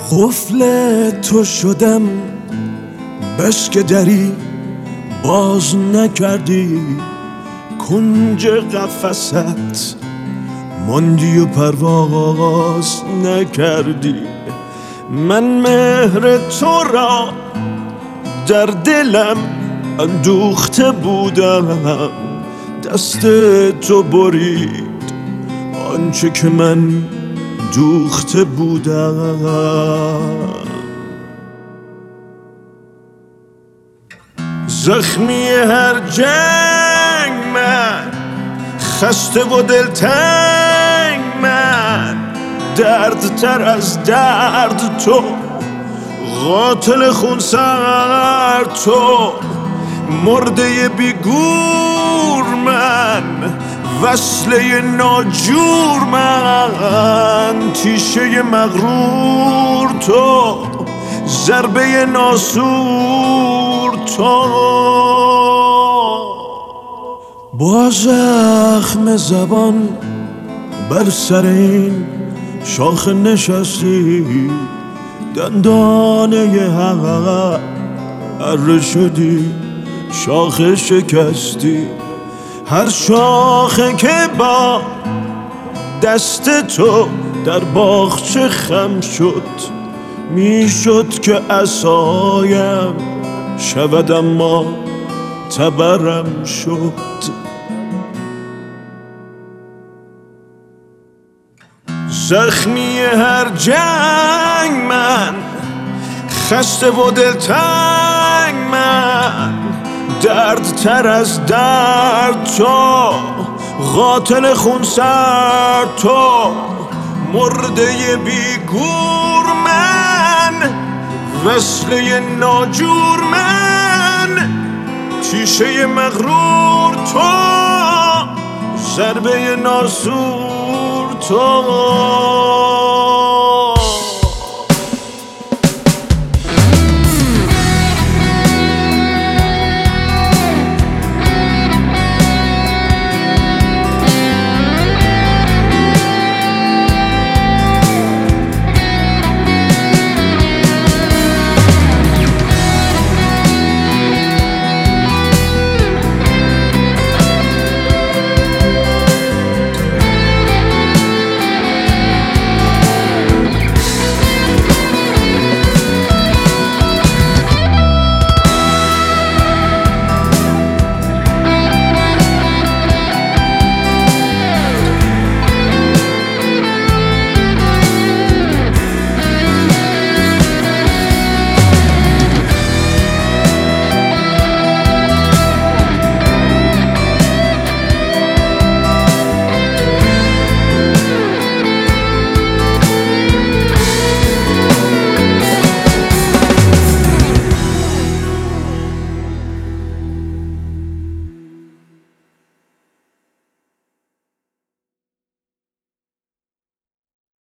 قفل تو شدم بشک دری باز نکردی، کنج قفست ماندی و پرواز نکردی. من مهر تو را در دلم اندوخته بودم، دست تو برید آنچه که من دوخته بودم. زخمی هر جنگ من، خسته و دلتنگ من، دردتر از درد تو، قاتل خونسر تو، مرده بیگور من، وصله ناجور من، تیشه مغرور تو، ضربه ناسور تو. با زخم زبان بر سر این شاخ نشستی، دندانه حق اره شدی، شاخ شکستی. هر شاخه که با دست تو در باغچه خم شد، میشد که عصایم شود اما تبرم شد. زخمی هر جنگ من، خسته و دلتنگ من، دردتر از درد تو، قاتل خونسر تو، مرده بیگور من، وصله ناجور من، تیشه مغرور تو، ضربه ناسور تو.